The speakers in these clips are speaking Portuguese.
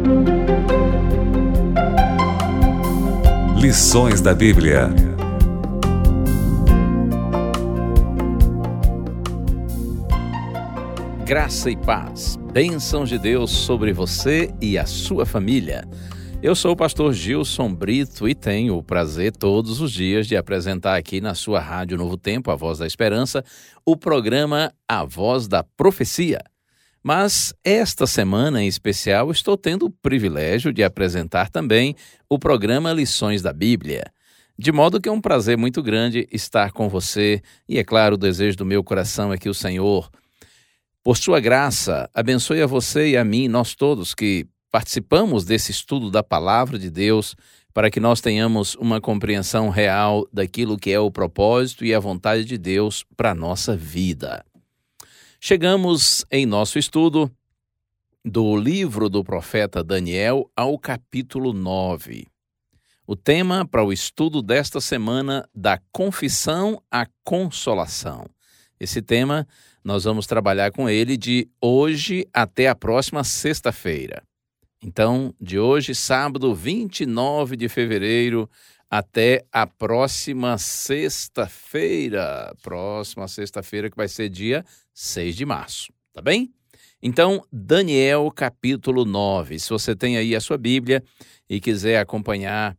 Lições da Bíblia. Graça e paz, bênçãos de Deus sobre você e a sua família. Eu sou o pastor Gilson Brito e tenho o prazer todos os dias de apresentar aqui na sua rádio Novo Tempo, a Voz da Esperança, o programa A Voz da Profecia. Mas esta semana em especial estou tendo o privilégio de apresentar também o programa Lições da Bíblia. De modo que é um prazer muito grande estar com você e, é claro, o desejo do meu coração é que o Senhor, por sua graça, abençoe a você e a mim, nós todos que participamos desse estudo da Palavra de Deus, para que nós tenhamos uma compreensão real daquilo que é o propósito e a vontade de Deus para a nossa vida. Chegamos em nosso estudo do livro do profeta Daniel ao capítulo 9. O tema para o estudo desta semana, da confissão à consolação. Esse tema, nós vamos trabalhar com ele de hoje até a próxima sexta-feira. Então, de hoje, sábado, 29 de fevereiro, até a próxima sexta-feira. Próxima sexta-feira, que vai ser dia 6 de março, tá bem? Então, Daniel, capítulo 9. Se você tem aí a sua Bíblia e quiser acompanhar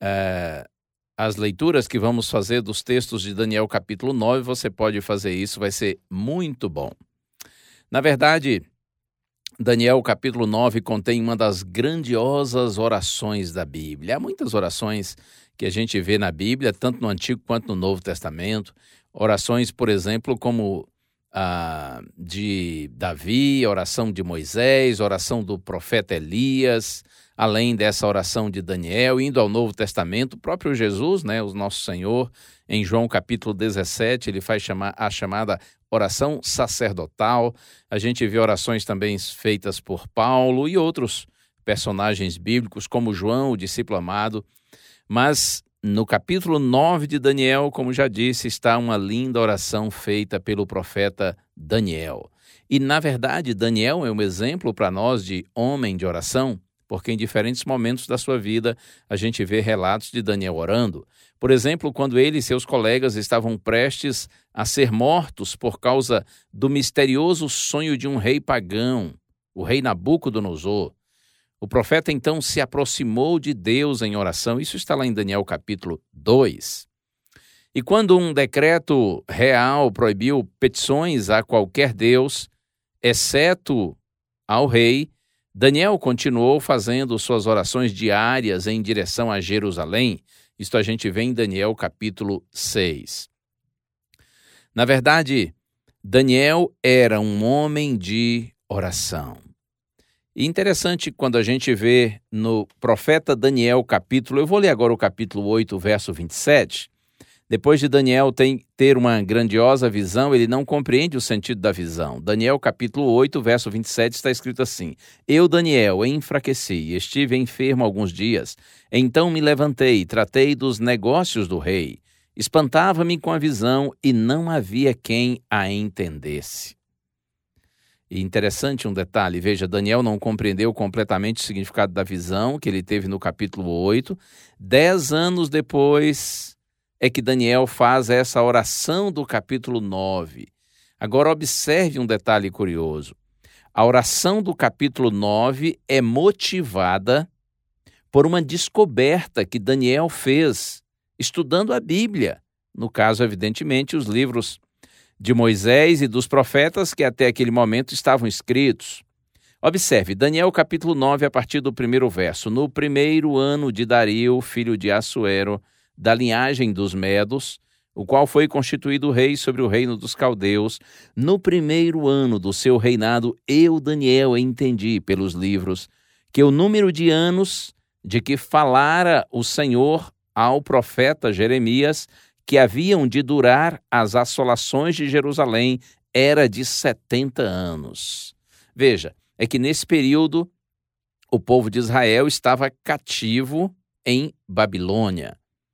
as leituras que vamos fazer dos textos de Daniel, capítulo 9, você pode fazer isso, vai ser muito bom. Na verdade, Daniel, capítulo 9, contém uma das grandiosas orações da Bíblia. Há muitas orações que a gente vê na Bíblia, tanto no Antigo quanto no Novo Testamento. Orações, por exemplo, como a de Davi, a oração de Moisés, a oração do profeta Elias, além dessa oração de Daniel, indo ao Novo Testamento, o próprio Jesus, o nosso Senhor, em João capítulo 17, ele faz a chamada oração sacerdotal. A gente vê orações também feitas por Paulo e outros personagens bíblicos, como João, o discípulo amado. Mas no capítulo 9 de Daniel, como já disse, está uma linda oração feita pelo profeta Daniel. E, na verdade, Daniel é um exemplo para nós de homem de oração, porque em diferentes momentos da sua vida a gente vê relatos de Daniel orando. Por exemplo, quando ele e seus colegas estavam prestes a ser mortos por causa do misterioso sonho de um rei pagão, o rei Nabucodonosor. O profeta então se aproximou de Deus em oração. Isso está lá em Daniel capítulo 2. E quando um decreto real proibiu petições a qualquer Deus, exceto ao rei, Daniel continuou fazendo suas orações diárias em direção a Jerusalém. Isto a gente vê em Daniel capítulo 6. Na verdade, Daniel era um homem de oração. E interessante quando a gente vê no profeta Daniel eu vou ler agora o capítulo 8, verso 27. Depois de Daniel ter uma grandiosa visão, ele não compreende o sentido da visão. Daniel capítulo 8, verso 27 está escrito assim: Eu, Daniel, enfraqueci, estive enfermo alguns dias. Então me levantei, tratei dos negócios do rei. Espantava-me com a visão e não havia quem a entendesse. E interessante um detalhe, veja, Daniel não compreendeu completamente o significado da visão que ele teve no capítulo 8. 10 anos depois é que Daniel faz essa oração do capítulo 9. Agora observe um detalhe curioso. A oração do capítulo 9 é motivada por uma descoberta que Daniel fez estudando a Bíblia. No caso, evidentemente, os livros de Moisés e dos profetas que até aquele momento estavam escritos. Observe, Daniel capítulo 9, a partir do primeiro verso. No primeiro ano de Dario, filho de Assuero, da linhagem dos Medos, o qual foi constituído rei sobre o reino dos caldeus, no primeiro ano do seu reinado, eu, Daniel, entendi pelos livros que o número de anos de que falara o Senhor ao profeta Jeremias, que haviam de durar as assolações de Jerusalém, era de 70 anos. Veja, é que nesse período o povo de Israel estava cativo em Babilônia.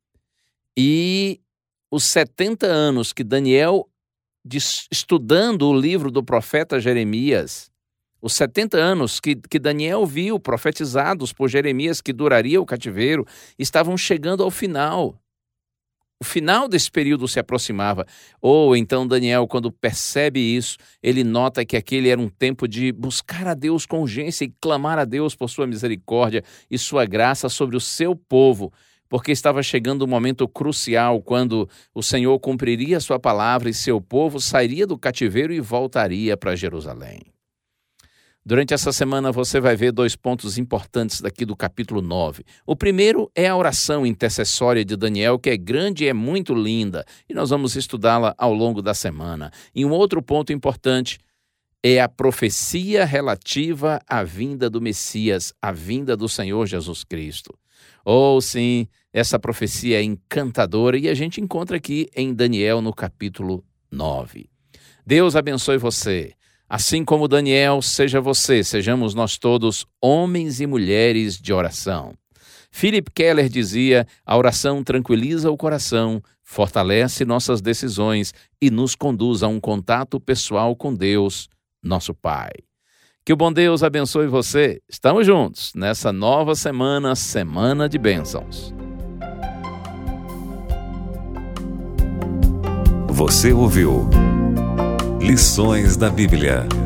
E os 70 anos que Daniel, estudando o livro do profeta Jeremias, Os 70 anos que Daniel viu profetizados por Jeremias que duraria o cativeiro estavam chegando ao final. O final desse período se aproximava. Ou então Daniel, quando percebe isso, ele nota que aquele era um tempo de buscar a Deus com urgência e clamar a Deus por sua misericórdia e sua graça sobre o seu povo, porque estava chegando um momento crucial quando o Senhor cumpriria a sua palavra e seu povo sairia do cativeiro e voltaria para Jerusalém. Durante essa semana você vai ver 2 pontos importantes daqui do capítulo 9. O primeiro é a oração intercessória de Daniel, que é grande e é muito linda, e nós vamos estudá-la ao longo da semana. E um outro ponto importante é a profecia relativa à vinda do Messias, à vinda do Senhor Jesus Cristo. Oh, sim, essa profecia é encantadora e a gente encontra aqui em Daniel no capítulo 9. Deus abençoe você. Assim como Daniel, sejamos nós todos homens e mulheres de oração. Philip Keller dizia: a oração tranquiliza o coração, fortalece nossas decisões e nos conduz a um contato pessoal com Deus, nosso Pai. Que o bom Deus abençoe você. Estamos juntos nessa nova semana, Semana de Bênçãos. Você ouviu Lições da Bíblia.